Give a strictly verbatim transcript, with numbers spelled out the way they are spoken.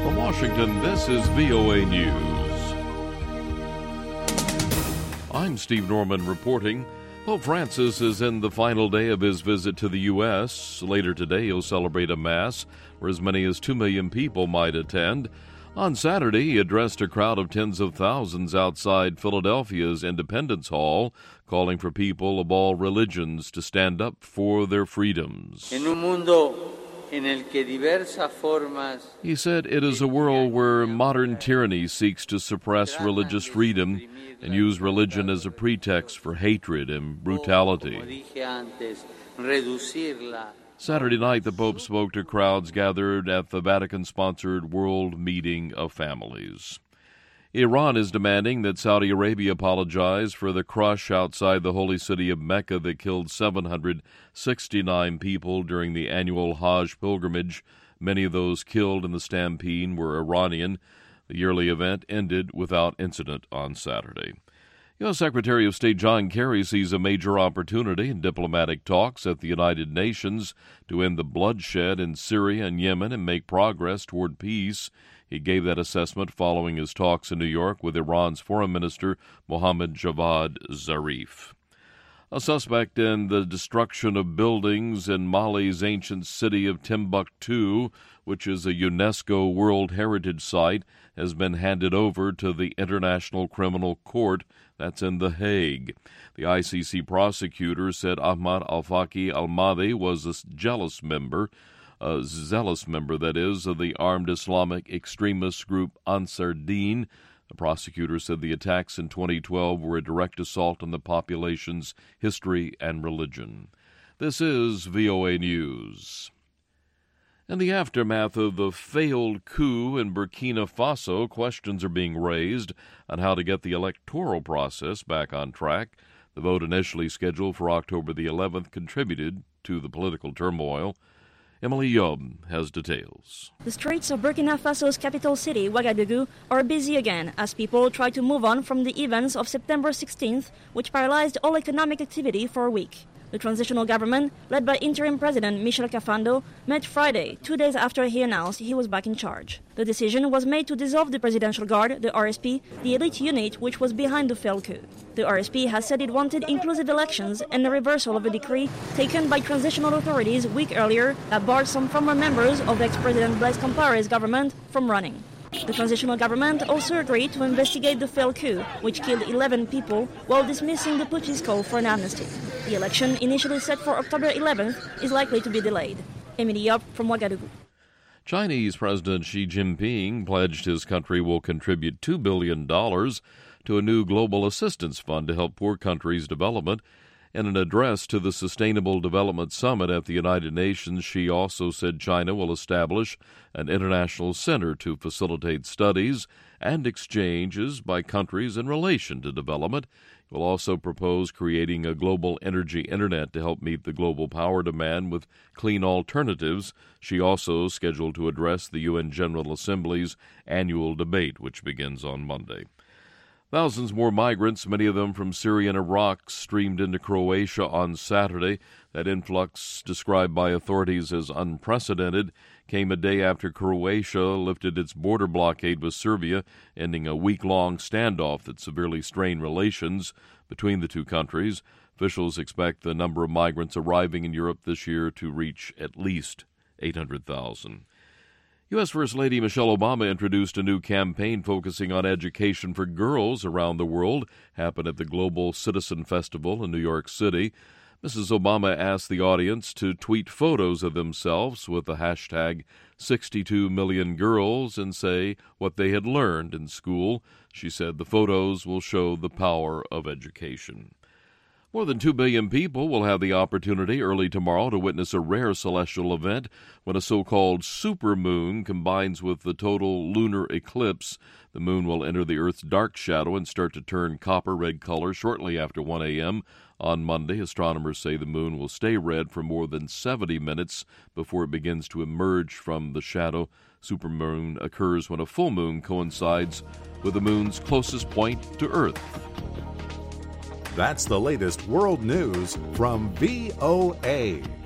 From Washington, this is V O A News. I'm Steve Norman reporting. Pope Francis is in the final day of his visit to the U S Later today, he'll celebrate a Mass where as many as two million people might attend. On Saturday, he addressed a crowd of tens of thousands outside Philadelphia's Independence Hall, calling for people of all religions to stand up for their freedoms. En un mundo en el que diversas formas, he said it is a world where modern tyranny seeks to suppress religious freedom and use religion as a pretext for hatred and brutality. Saturday night, the Pope spoke to crowds gathered at the Vatican-sponsored World Meeting of Families. Iran is demanding that Saudi Arabia apologize for the crush outside the holy city of Mecca that killed seven hundred sixty-nine people during the annual Hajj pilgrimage. Many of those killed in the stampede were Iranian. The yearly event ended without incident on Saturday. U S Secretary of State John Kerry sees a major opportunity in diplomatic talks at the United Nations to end the bloodshed in Syria and Yemen and make progress toward peace. He gave that assessment following his talks in New York with Iran's Foreign Minister Mohammad Javad Zarif. A suspect in the destruction of buildings in Mali's ancient city of Timbuktu, which is a UNESCO World Heritage Site, has been handed over to the International Criminal Court. That's in The Hague. The I C C prosecutor said Ahmad al-Faqi al-Mahdi was a jealous member, a zealous member, that is, of the armed Islamic extremist group Ansar Dine. The prosecutor said the attacks in twenty twelve were a direct assault on the population's history and religion. This is V O A News. In the aftermath of the failed coup in Burkina Faso, questions are being raised on how to get the electoral process back on track. The vote, initially scheduled for October the eleventh, contributed to the political turmoil. Emily Yob has details. The streets of Burkina Faso's capital city, Ouagadougou, are busy again as people try to move on from the events of September sixteenth, which paralyzed all economic activity for a week. The transitional government, led by interim president Michel Kafando, met Friday, two days after he announced he was back in charge. The decision was made to dissolve the Presidential Guard, the R S P, the elite unit which was behind the failed coup. The R S P has said it wanted inclusive elections and the reversal of a decree taken by transitional authorities a week earlier that barred some former members of ex-President Blaise Compaoré's government from running. The transitional government also agreed to investigate the failed coup, which killed eleven people, while dismissing the putschist call for an amnesty. The election, initially set for October eleventh, is likely to be delayed. Emily Yop from Ouagadougou. Chinese President Xi Jinping pledged his country will contribute two billion dollars to a new global assistance fund to help poor countries' development. In an address to the Sustainable Development Summit at the United Nations, Xi also said China will establish an international center to facilitate studies and exchanges by countries in relation to development. It will also propose creating a global energy internet to help meet the global power demand with clean alternatives. Xi also scheduled to address the U N General Assembly's annual debate, which begins on Monday. Thousands more migrants, many of them from Syria and Iraq, streamed into Croatia on Saturday. That influx, described by authorities as unprecedented, came a day after Croatia lifted its border blockade with Serbia, ending a week-long standoff that severely strained relations between the two countries. Officials expect the number of migrants arriving in Europe this year to reach at least eight hundred thousand. U S First Lady Michelle Obama introduced a new campaign focusing on education for girls around the world. Happened at the Global Citizen Festival in New York City. Missus Obama asked the audience to tweet photos of themselves with the hashtag sixty-two million girls and say what they had learned in school. She said the photos will show the power of education. More than two billion people will have the opportunity early tomorrow to witness a rare celestial event when a so-called supermoon combines with the total lunar eclipse. The moon will enter the Earth's dark shadow and start to turn copper-red color shortly after one a.m. On Monday, astronomers say the moon will stay red for more than seventy minutes before it begins to emerge from the shadow. Supermoon occurs when a full moon coincides with the moon's closest point to Earth. That's the latest world news from V O A.